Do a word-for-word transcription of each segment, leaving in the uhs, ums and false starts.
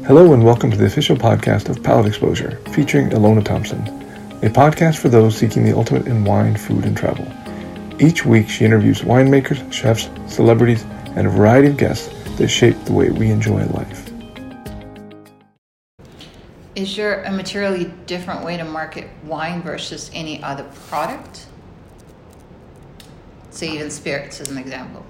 Hello and welcome to the official podcast of Palate Exposure, featuring Ilona Thompson, a podcast for those seeking the ultimate in wine, food, and travel. Each week she interviews winemakers, chefs, celebrities, and a variety of guests that shape the way we enjoy life. Is there a materially different way to market wine versus any other product? Say even spirits as an example.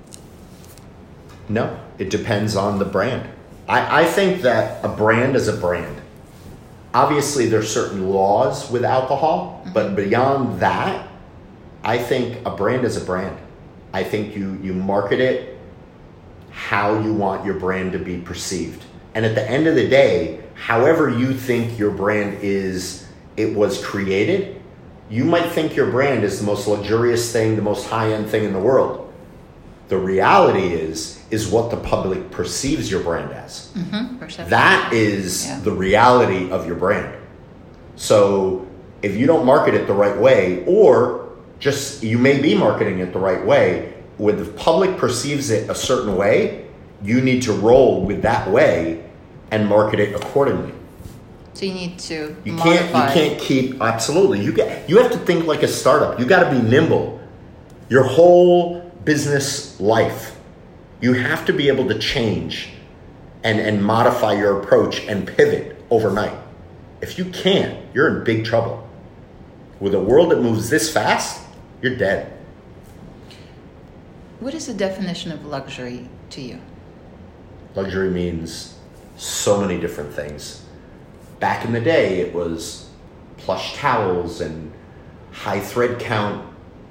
No, it depends on the brand. I, I think that a brand is a brand. Obviously, there's certain laws with alcohol, mm-hmm. but beyond that, I think a brand is a brand. I think you, you market it how you want your brand to be perceived. And at the end of the day, however you think your brand is, it was created, you might think your brand is the most luxurious thing, the most high-end thing in the world. The reality is, is what the public perceives your brand as. Mm-hmm. That is yeah. the reality of your brand. So if you don't market it the right way, or just you may be marketing it the right way, when the public perceives it a certain way, you need to roll with that way and market it accordingly. So you need to you modify. can't you can't keep absolutely you get you have to think like a startup. You got to be nimble. Your whole business life, you have to be able to change and, and modify your approach and pivot overnight. If you can't, you're in big trouble. With a world that moves this fast, you're dead. What is the definition of luxury to you? Luxury means so many different things. Back in the day, it was plush towels and high thread count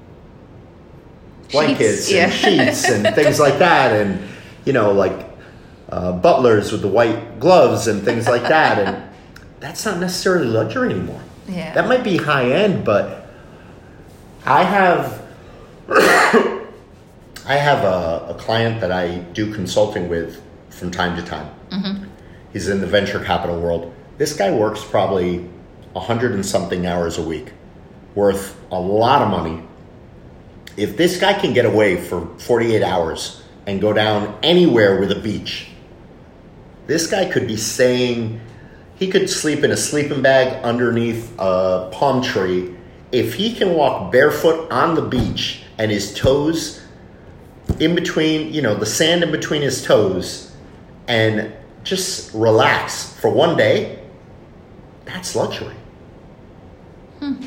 blankets sheets, yeah. and sheets and things like that, and you know, like uh, butlers with the white gloves and things like that, and that's not necessarily luxury anymore. Yeah, that might be high end, but I have I have a, a client that I do consulting with from time to time. Mm-hmm. He's in the venture capital world. This guy works probably a hundred and something hours a week, worth a lot of money. If this guy can get away for forty-eight hours and go down anywhere with a beach, this guy could be saying, he could sleep in a sleeping bag underneath a palm tree. If he can walk barefoot on the beach and his toes in between, you know, the sand in between his toes, and just relax for one day, that's luxury. Hmm.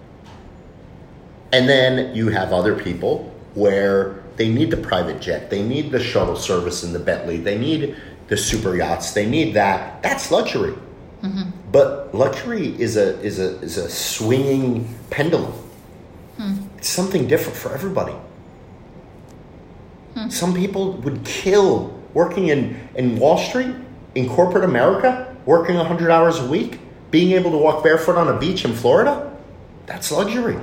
And then you have other people where they need the private jet, they need the shuttle service in the Bentley, they need the super yachts, they need that. That's luxury. Mm-hmm. But luxury is a is a is a swinging pendulum. Hmm. It's something different for everybody. Hmm. Some people would kill working in, in Wall Street, in corporate America, working one hundred hours a week, being able to walk barefoot on a beach in Florida. That's luxury.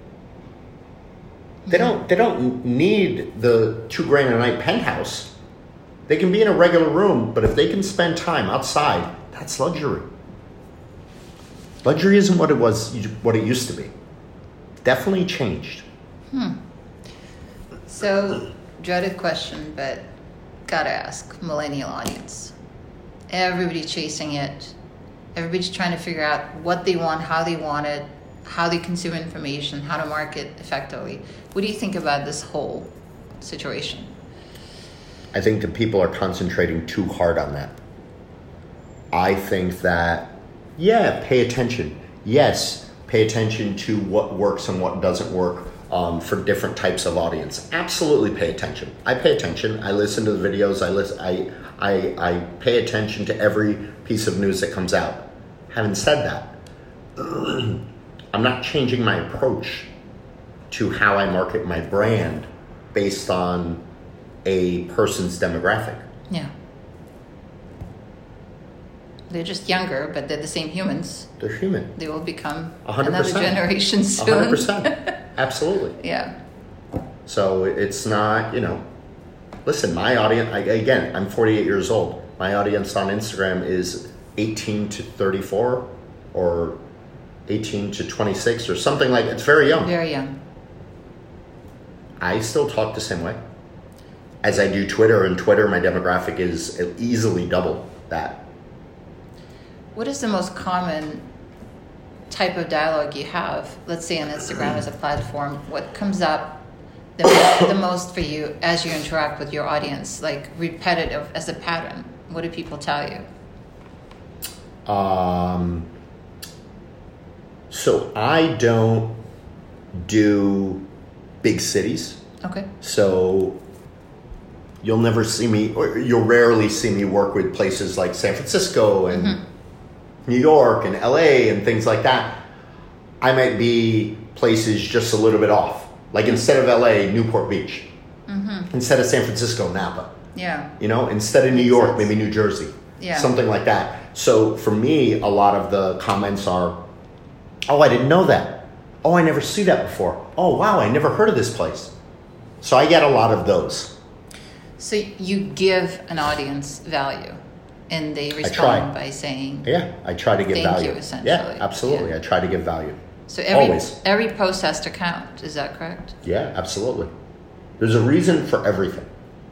They don't they don't need the two grand a night penthouse. They can be in a regular room, but if they can spend time outside, that's luxury. Luxury isn't what it was, what it used to be. Definitely changed. Hmm. So, dreaded question, but gotta ask, millennial audience. Everybody chasing it. Everybody's trying to figure out what they want, how they want it, how they consume information, how to market effectively. What do you think about this whole situation? I think that people are concentrating too hard on that. I think that, yeah, pay attention. Yes, pay attention to what works and what doesn't work um, for different types of audience. Absolutely pay attention. I pay attention. I listen to the videos. I listen. I I I pay attention to every piece of news that comes out. Having said that, I'm not changing my approach to how I market my brand based on a person's demographic. Yeah. They're just younger, but they're the same humans. They're human. They will become one hundred percent. Another generation soon. one hundred percent. Absolutely. Yeah. So it's not, you know, listen, my audience, I, again, I'm forty-eight years old. My audience on Instagram is eighteen to thirty-four or eighteen to twenty-six or something like, it's very young. Very young. I still talk the same way. As I do Twitter, and Twitter, my demographic is easily double that. what is the most common type of dialogue you have? Let's say on Instagram as a platform, what comes up the, the most for you as you interact with your audience, like repetitive as a pattern? What do people tell you? Um, so I don't do big cities. Okay. So you'll never see me, or you'll rarely see me work with places like San Francisco and mm-hmm. New York and L A and things like that. I might be places just a little bit off. Like instead of L A, Newport Beach. Mm-hmm. Instead of San Francisco, Napa. Yeah. You know, instead of New York, sense. Maybe New Jersey. Yeah. Something like that. So for me, a lot of the comments are, oh, I didn't know that. Oh, I never see that before. Oh, wow, I never heard of this place. So I get a lot of those. So you give an audience value. And they respond by saying, yeah, I try to give thank value. You, essentially. Yeah, absolutely. Yeah. I try to give value. So every Always. every post has to count. Is that correct? Yeah, absolutely. There's a reason for everything.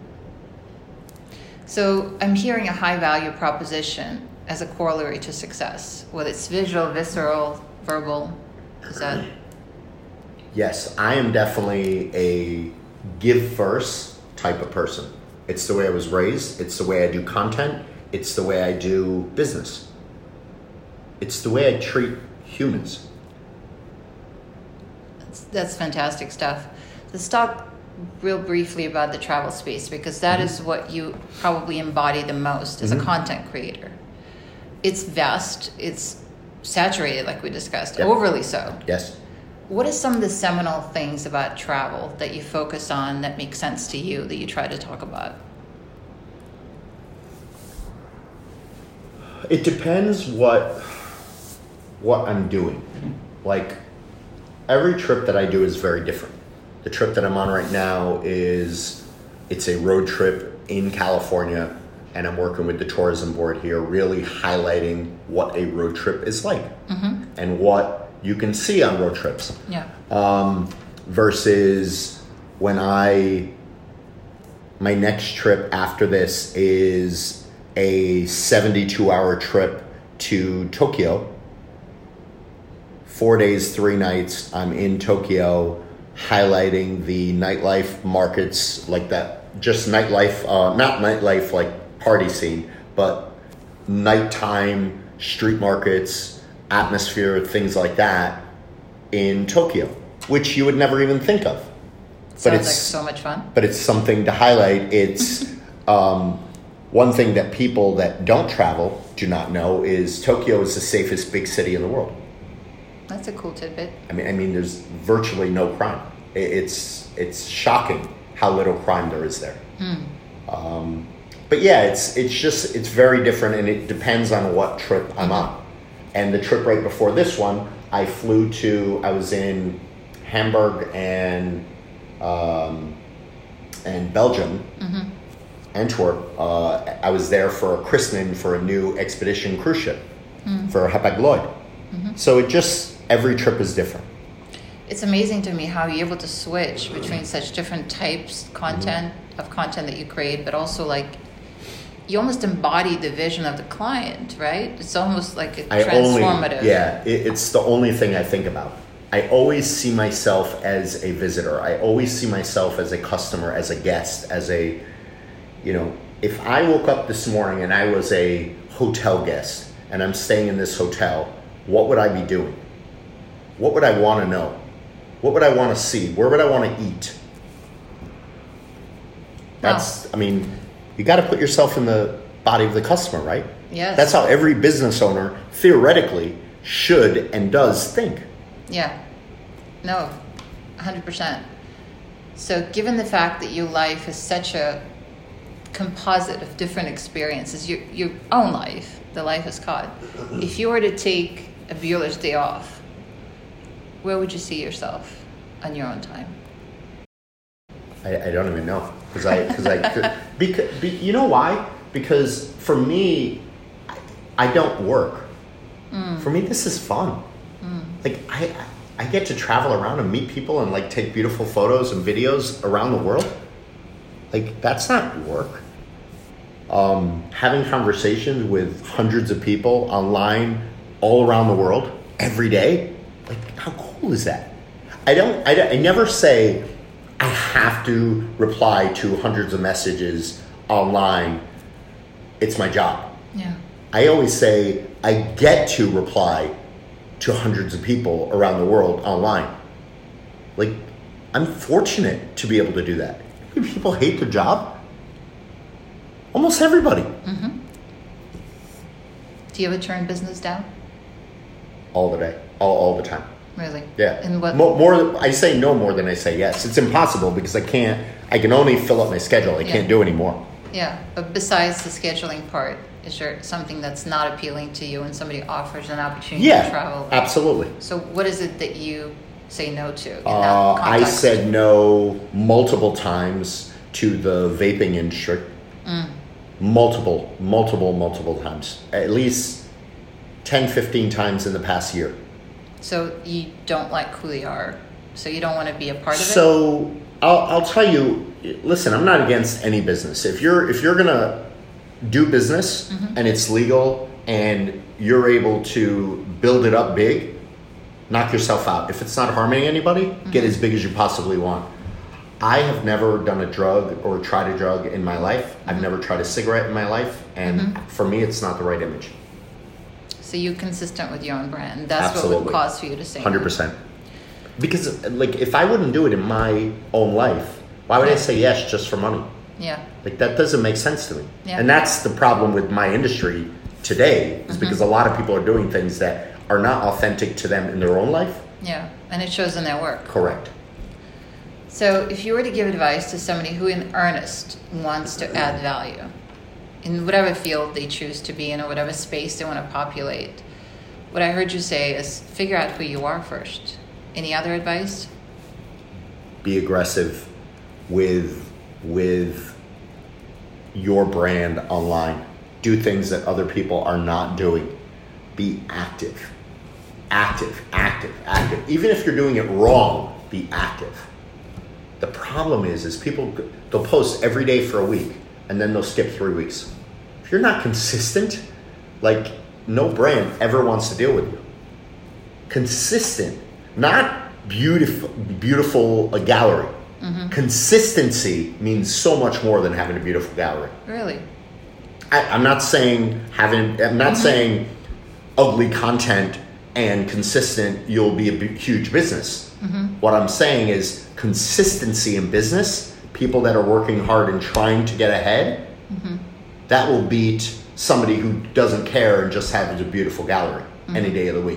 So I'm hearing a high value proposition as a corollary to success, whether it's visual, visceral, verbal. Is that? Yes, I am definitely a give first type of person. It's the way I was raised. It's the way I do content. It's the way I do business. It's the way I treat humans. That's, that's fantastic stuff. Let's talk real briefly about the travel space, because that mm-hmm. is what you probably embody the most as mm-hmm. a content creator. It's vast. It's saturated, like we discussed, yep. overly so. Yes. What are some of the seminal things about travel that you focus on that make sense to you, that you try to talk about? It depends what what I'm doing. Like, every trip that I do is very different. The trip that I'm on right now is, it's a road trip in California, and I'm working with the tourism board here, really highlighting what a road trip is like mm-hmm. and what you can see on road trips. Yeah. Um, versus when I, my next trip after this is a seventy-two hour trip to Tokyo. Four days, three nights, I'm in Tokyo highlighting the nightlife markets, like that, just nightlife, uh, not nightlife like party scene, but nighttime street markets, atmosphere, things like that in Tokyo, which you would never even think of. Sounds but it's like so much fun. But it's something to highlight. It's um, one thing that people that don't travel do not know is Tokyo is the safest big city in the world. That's a cool tidbit. I mean, I mean, there's virtually no crime. It's it's shocking how little crime there is there. Mm. Um, but yeah, it's it's just it's very different, and it depends on what trip I'm mm-hmm. on. And the trip right before this one, I flew to. I was in Hamburg and um, and Belgium. Mm-hmm. Antwerp. Uh, I was there for a christening for a new expedition cruise ship mm. for Hapag-Lloyd. Mm-hmm. So it just, every trip is different. It's amazing to me how you're able to switch between such different types content mm-hmm. of content that you create, but also like you almost embody the vision of the client, right? It's almost like a I transformative. Only, yeah, it, it's the only thing I think about. I always see myself as a visitor. I always see myself as a customer, as a guest, as a You know, if I woke up this morning and I was a hotel guest and I'm staying in this hotel, what would I be doing? What would I want to know? What would I want to see? Where would I want to eat? That's, wow. I mean, you got to put yourself in the body of the customer, right? Yes. That's how every business owner theoretically should and does think. Yeah. No, one hundred percent. So given the fact that your life is such a composite of different experiences, your your own life, the life is called. If you were to take a Bueller's Day off, where would you see yourself on your own time? I, I don't even know because I because I because be, you know why? Because for me, I, I don't work. Mm. For me, this is fun. Mm. Like I I get to travel around and meet people and like take beautiful photos and videos around the world. Like, that's not work. um, having conversations with hundreds of people online all around the world every day. Like, how cool is that? I don't, I, I never say I have to reply to hundreds of messages online. It's my job. Yeah. I always say I get to reply to hundreds of people around the world online. Like, I'm fortunate to be able to do that. People hate their job. Almost everybody. Mm-hmm. Do you ever turn business down? All the day. All, all the time. Really? Yeah. And what? More, more, I say no more than I say yes. It's impossible because I can't, I can only fill up my schedule. I Yeah. can't do anymore. Yeah, but besides the scheduling part, is there something that's not appealing to you when somebody offers an opportunity Yeah, to travel? absolutely. So what is it that you say no to in Uh, that I context? said no multiple times to the vaping industry. Mm. Multiple, multiple, multiple times. At least ten, fifteen times in the past year. So you don't like who they are, so you don't want to be a part of it? So I'll, I'll tell you, listen, I'm not against any business. If you're if you're gonna do business Mm-hmm. and it's legal and you're able to build it up big, knock yourself out. If it's not harming anybody, Mm-hmm. get as big as you possibly want. I have never done a drug or tried a drug in my life. I've Mm-hmm. never tried a cigarette in my life, and for me, it's not the right image. So you're consistent with your own brand. That's what Absolutely. would cause for you to say no. one hundred percent. Because, like, if I wouldn't do it in my own life, why would I say yes just for money? Yeah. Like, that doesn't make sense to me. Yeah. And that's the problem with my industry today, is because a lot of people are doing things that are not authentic to them in their own life. Yeah, and it shows in their work. Correct. So if you were to give advice to somebody who in earnest wants to add value in whatever field they choose to be in or whatever space they want to populate, what I heard you say is figure out who you are first. Any other advice? Be aggressive with with your brand online. Do things that other people are not doing. Be active. Active, active, active. Even if you're doing it wrong, be active. The problem is, is people, they'll post every day for a week and then they'll skip three weeks. If you're not consistent, like, no brand ever wants to deal with you. Consistent, not beautiful, beautiful a gallery. Mm-hmm. Consistency means so much more than having a beautiful gallery. Really? I, I'm not saying having, I'm not mm-hmm. saying ugly content and consistent, you'll be a b- huge business. Mm-hmm. What I'm saying is consistency in business, people that are working hard and trying to get ahead, mm-hmm. that will beat somebody who doesn't care and just has a beautiful gallery mm-hmm. any day of the week.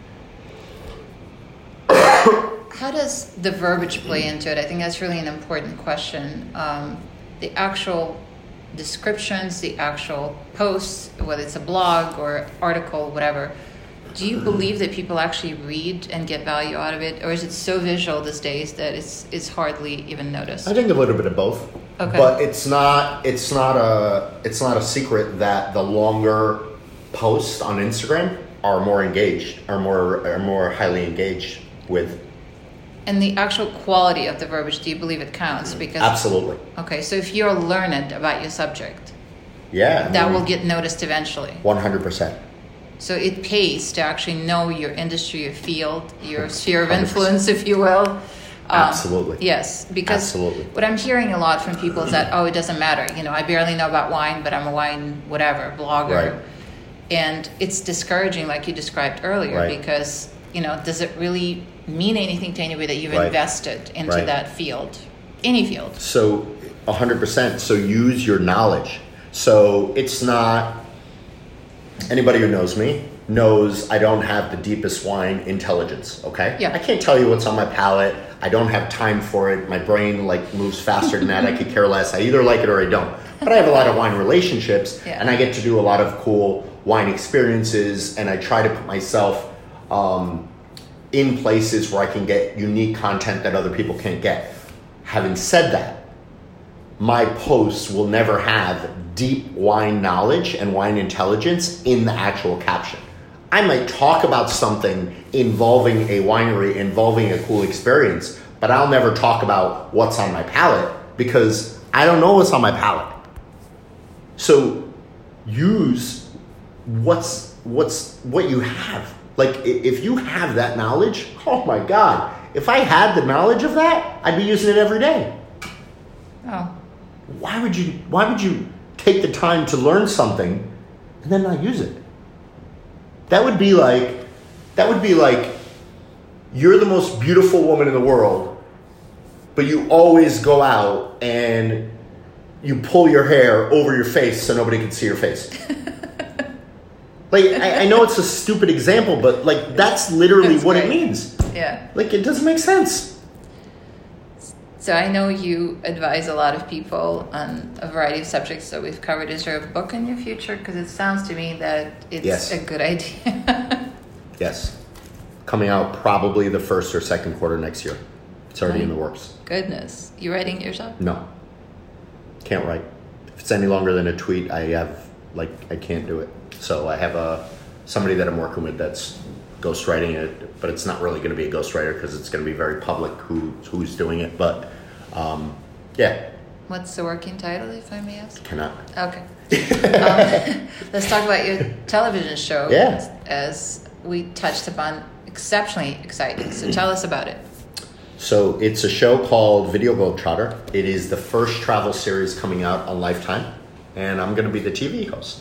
How does the verbiage play into it? I think that's really an important question. Um, the actual descriptions, the actual posts, whether it's a blog or article, whatever, do you believe that people actually read and get value out of it? Or is it so visual these days that it's it's hardly even noticed? I think a little bit of both. Okay. But it's not it's not a it's not a secret that the longer posts on Instagram are more engaged, are more are more highly engaged with. And the actual quality of the verbiage, do you believe it counts? Because absolutely. Okay, so if you're learned about your subject, yeah, that I mean, will get noticed eventually. one hundred percent. So it pays to actually know your industry, your field, your sphere of influence, if you will. Um, Absolutely. Yes, because Absolutely. What I'm hearing a lot from people is that, oh, it doesn't matter. You know, I barely know about wine, but I'm a wine whatever blogger. Right. And it's discouraging, like you described earlier, Right. because, you know, does it really mean anything to anybody that you've Right. invested into Right. that field? Any field. So one hundred percent. So use your knowledge. So it's not, anybody who knows me knows I don't have the deepest wine intelligence, okay? Yeah. I can't tell you what's on my palate. I don't have time for it. My brain like moves faster than that. I could care less. I either like it or I don't. But I have a lot of wine relationships Yeah. and I get to do a lot of cool wine experiences, and I try to put myself um, in places where I can get unique content that other people can't get. Having said that, my posts will never have deep wine knowledge and wine intelligence in the actual caption. I might talk about something involving a winery, involving a cool experience, but I'll never talk about what's on my palate because I don't know what's on my palate. So use what's what's what you have. Like i- if you have that knowledge, oh my God. If I had the knowledge of that, I'd be using it every day. Oh. Why would you why would you take the time to learn something and then not use it? That would be like that would be like you're the most beautiful woman in the world, but you always go out and you pull your hair over your face so nobody can see your face. Like, I, I know it's a stupid example, but like that's literally That's what great. it means. Yeah. Like, it doesn't make sense. So I know you advise a lot of people on a variety of subjects that we've covered. Is there a book in your future? Because it sounds to me that it's Yes. a good idea. Yes. Coming out probably the first or second quarter next year. It's already in the works. Goodness. You writing it yourself? No. Can't write. If it's any longer than a tweet, I have, like, I can't do it. So I have a somebody that I'm working with that's ghostwriting it, but it's not really going to be a ghostwriter because it's going to be very public who who's doing it. But um, yeah, What's the working title, if I may ask? cannot. Okay. um, let's talk about your television show. Yeah. As we touched upon, exceptionally exciting. So tell us about it. So it's a show called Video Globetrotter. It is the first travel series coming out on Lifetime, and I'm going to be the T V host.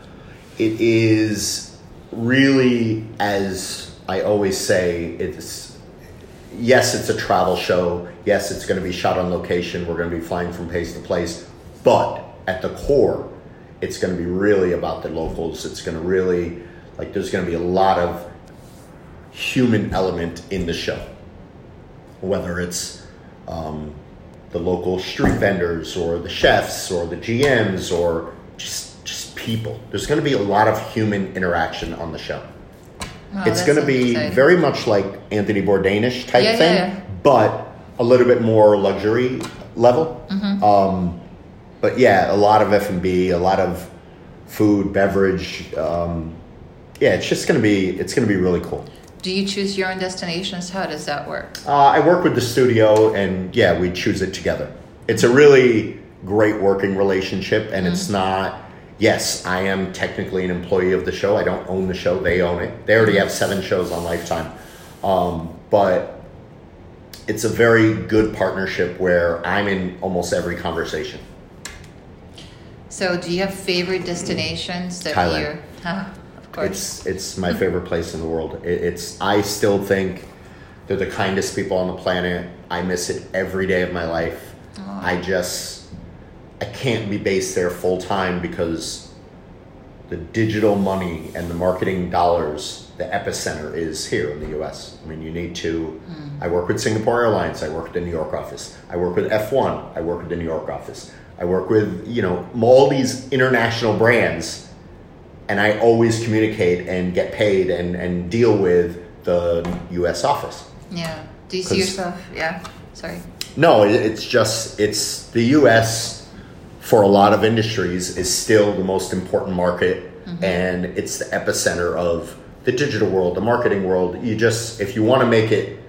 It is really, as I always say, it's yes, it's a travel show. Yes, it's going to be shot on location. We're going to be flying from place to place. But at the core, it's going to be really about the locals. It's going to really, like, there's going to be a lot of human element in the show. Whether it's um, the local street vendors or the chefs or the G Ms or just just people. There's going to be a lot of human interaction on the show. Wow, It's that going to sounds be exciting. very much like Anthony Bourdain-ish type Yeah, yeah, thing, yeah. but a little bit more luxury level. Mm-hmm. Um, but yeah, a lot of F and B, a lot of food, beverage. Um, yeah, it's just going to be it's going to be really cool. Do you choose your own destinations? How does that work? Uh, I work with the studio, and yeah, we choose it together. It's a really great working relationship, and it's not. Yes, I am technically an employee of the show. I don't own the show; they own it. They already have seven shows on Lifetime, um, but it's a very good partnership where I'm in almost every conversation. So, do you have favorite destinations that Thailand. you're? Huh, of course. It's it's my favorite place in the world. It, it's I still think they're the kindest people on the planet. I miss it every day of my life. Aw. I just I can't be based there full time because the digital money and the marketing dollars, the epicenter is here in the U S. I mean, you need to. I work with Singapore Airlines. I work with the New York office. I work with F one. I work with the New York office. I work with you know all these international brands. And I always communicate and get paid and, and deal with the U S office. Yeah. Do you see 'Cause- yourself? Yeah. Sorry. No, it, it's just, it's the U S for a lot of industries is still the most important market. And it's the epicenter of the digital world, the marketing world. You just, if you want to make it,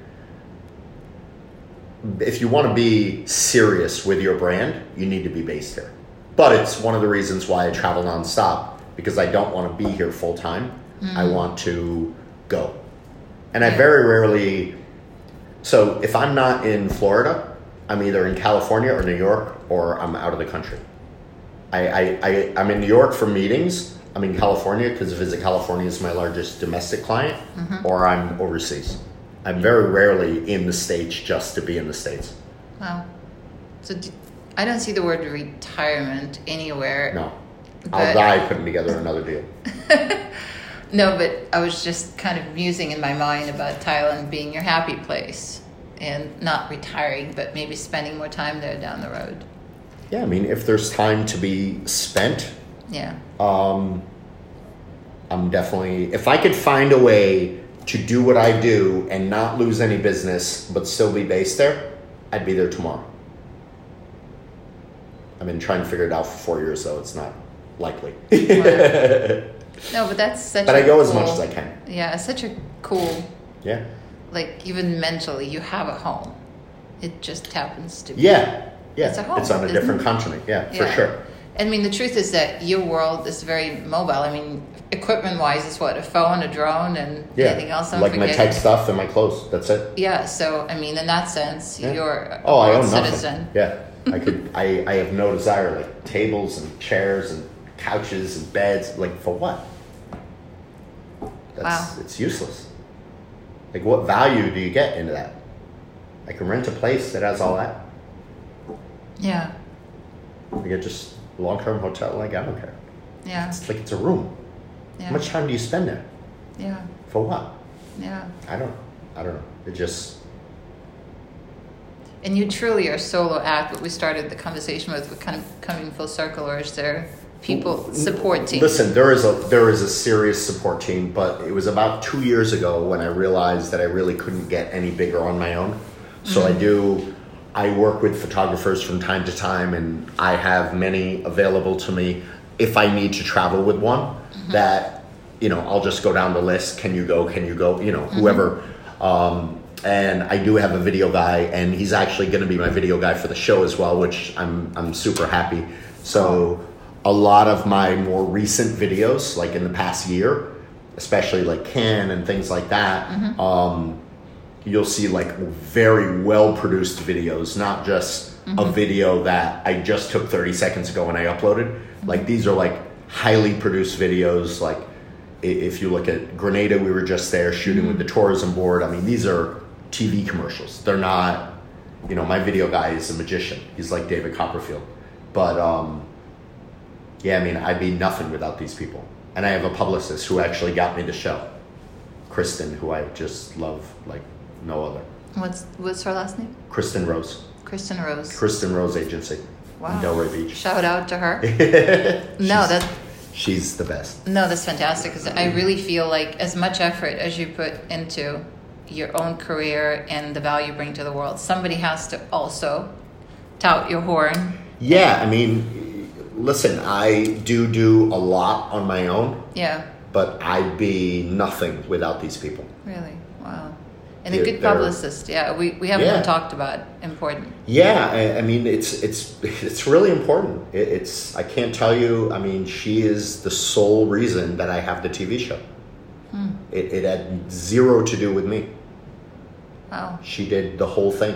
if you want to be serious with your brand, you need to be based here. But it's one of the reasons why I travel nonstop. Because I don't want to be here full time. I want to go. And I very rarely, so if I'm not in Florida, I'm either in California or New York, or I'm out of the country. I, I, I, I'm in New York for meetings. I'm in California because Visit California is my largest domestic client, or I'm overseas. I'm very rarely in the States just to be in the States. Wow. So, do, I don't see the word retirement anywhere. No. But- I'll die putting together another deal. No, but I was just kind of musing in my mind about Thailand being your happy place and not retiring, but maybe spending more time there down the road. Yeah, I mean, if there's time to be spent, Yeah. um, I'm definitely, if I could find a way to do what I do and not lose any business, but still be based there, I'd be there tomorrow. I've been trying to figure it out for four years, though. It's not likely. No, but that's such But a I go as cool- much as I can. Yeah, it's such a cool, Yeah. like, even mentally, you have a home. It just happens to be. Yeah. Yeah. It's a home, It's on a isn't different it? continent. Yeah, for Yeah. sure. I mean, the truth is that your world is very mobile. I mean, equipment-wise, it's what, a phone, a drone, and yeah. anything else I'm like forgetting? my tech stuff and my clothes. That's it. Yeah, so, I mean, in that sense, Yeah. you're a Oh, I world own nothing. citizen. Yeah, I could. I, I have no desire, like tables and chairs and couches and beds. Like for what? That's, Wow. It's useless. Like, what value do you get into that? I can rent a place that has all that. Yeah, I get just a long-term hotel. Like, I don't care. yeah, It's like it's a room. yeah. How much time do you spend there? Yeah, For what? yeah. I don't. I don't know. It just. And you truly are a solo act. What we started the conversation with, with kind of coming full circle, or is there people support team? Listen, there is a there is a serious support team, but it was about two years ago when I realized that I really couldn't get any bigger on my own. So Mm-hmm. I do. I work with photographers from time to time, and I have many available to me if I need to travel with one. Mm-hmm. That you know, I'll just go down the list. Can you go? Can you go? You know, whoever. Um, and I do have a video guy, and he's actually going to be my video guy for the show as well, which I'm I'm super happy. So a lot of my more recent videos, like in the past year, especially like Cannes and things like that, Mm-hmm. um, you'll see like very well produced videos, not just Mm-hmm. a video that I just took thirty seconds ago and I uploaded. Like these are like highly produced videos. Like i- if you look at Grenada, we were just there shooting with the tourism board. I mean, these are T V commercials. They're not, you know, my video guy is a magician. He's like David Copperfield. But um, yeah, I mean, I'd be nothing without these people. And I have a publicist who actually got me the show, Kristen, who I just love like no other. What's what's her last name? Kristen Rose. Kristen Rose. Kristen Rose Agency Wow. in Delray Beach. Shout out to her. no, She's- that She's the best. no, that's fantastic. Because I really feel like as much effort as you put into your own career and the value you bring to the world, somebody has to also tout your horn. Yeah, I mean, listen, I do do a lot on my own, Yeah, but I'd be nothing without these people. really. Wow. And a Yeah, good they're- publicist. Yeah, we, we haven't Yeah. even talked about important. Yeah, I, I mean, it's it's it's really important. It, it's I can't tell you. I mean, she is the sole reason that I have the T V show. Hmm. It, it had zero to do with me. Wow. She did the whole thing,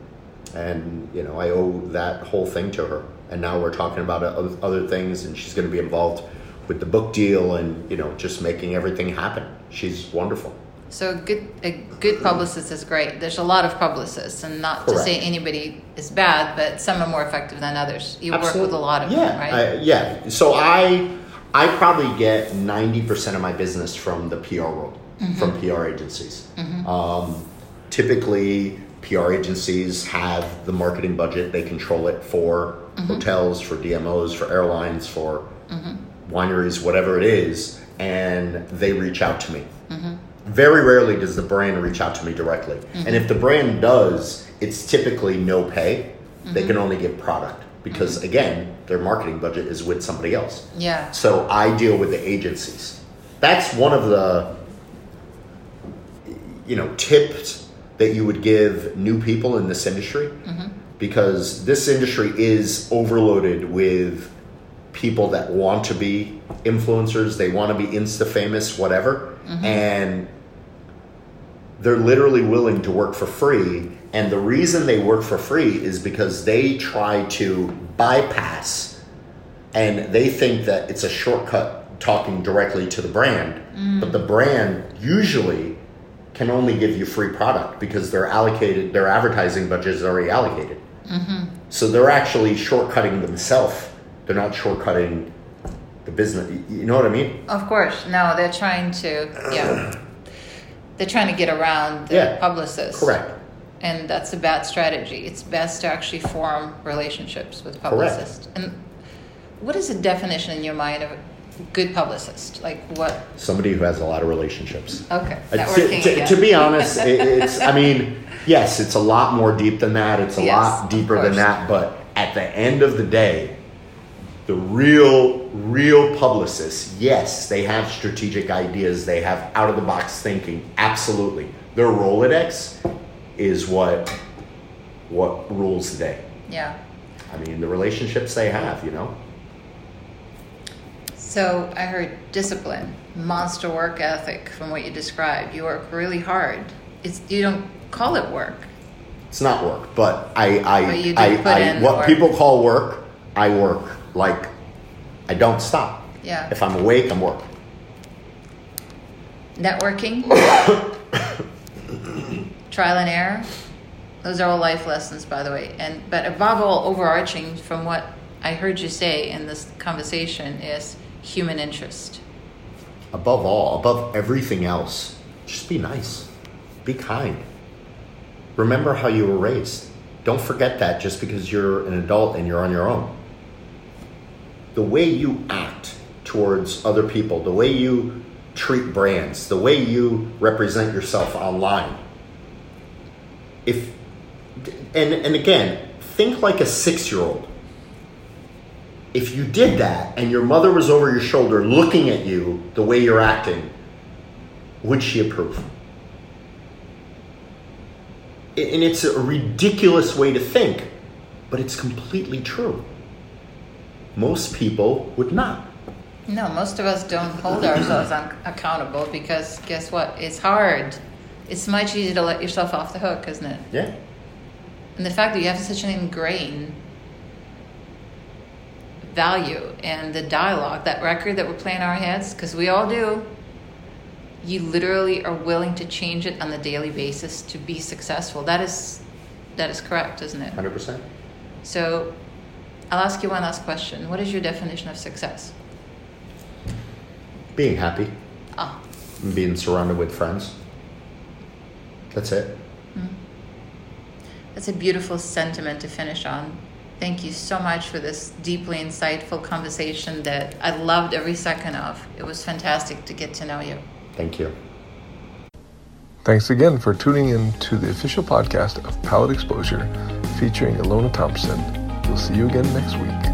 and you know, I owe that whole thing to her. And now we're talking about other other things, and she's going to be involved with the book deal, and you know, just making everything happen. She's wonderful. So a good a good publicist is great. There's a lot of publicists, and not Correct. to say anybody is bad, but some are more effective than others. You work with a lot of yeah, them, right? I, yeah. So I I probably get ninety percent of my business from the P R world, Mm-hmm. from P R agencies. Um, typically, P R agencies have the marketing budget. They control it for Mm-hmm. hotels, for D M Os, for airlines, for wineries, whatever it is, and they reach out to me. Mm-hmm. Very rarely does the brand reach out to me directly. And if the brand does, it's typically no pay. They can only give product because, again, their marketing budget is with somebody else. Yeah. So I deal with the agencies. That's one of the, you know, tips that you would give new people in this industry, because this industry is overloaded with people that want to be influencers. They want to be Insta famous, whatever, and they're literally willing to work for free. And the reason they work for free is because they try to bypass, and they think that it's a shortcut talking directly to the brand. But the brand usually can only give you free product because they're allocated, their advertising budget is already allocated. So they're actually shortcutting themselves. They're not shortcutting the business. You know what I mean? Of course. No, they're trying to, yeah. They're trying to get around the Yeah. publicist. Correct. And that's a bad strategy. It's best to actually form relationships with publicists. And what is the definition in your mind of a good publicist? Like what? Somebody who has a lot of relationships. Okay. Uh, Networking to, to, again. to be honest, it, it's, I mean, yes, it's a lot more deep than that. It's a Yes, lot of deeper than course. that. But at the end of the day, the real, real publicists, yes, they have strategic ideas. They have out of the box thinking. Absolutely. Their Rolodex is what, what rules the day. Yeah. I mean, the relationships they have, you know. So I heard discipline, monster work ethic from what you described. You work really hard. It's you don't call it work. It's not work, but I, I, But you do I, put I in the what work. people call work, I work. Like, I don't stop. Yeah. If I'm awake, I'm working. Networking, trial and error. Those are all life lessons, by the way. And but above all, overarching from what I heard you say in this conversation is human interest. Above all, above everything else, just be nice. Be kind. Remember how you were raised. Don't forget that just because you're an adult and you're on your own. The way you act towards other people, the way you treat brands, the way you represent yourself online. If and and again, think like a six-year-old. If you did that and your mother was over your shoulder looking at you the way you're acting, would she approve? And it's a ridiculous way to think, but it's completely true. Most people would not. No, most of us don't hold ourselves un- accountable because guess what? It's hard. It's much easier to let yourself off the hook, isn't it? Yeah. And the fact that you have such an ingrained value and the dialogue, that record that we're playing in our heads, because we all do, you literally are willing to change it on a daily basis to be successful. That is that is correct, isn't it? one hundred percent. So I'll ask you one last question. What is your definition of success? Being happy. Ah. And being surrounded with friends. That's it. Mm. That's a beautiful sentiment to finish on. Thank you so much for this deeply insightful conversation that I loved every second of. It was fantastic to get to know you. Thank you. Thanks again for tuning in to the official podcast of Palate Exposure featuring Ilona Thompson. We'll see you again next week.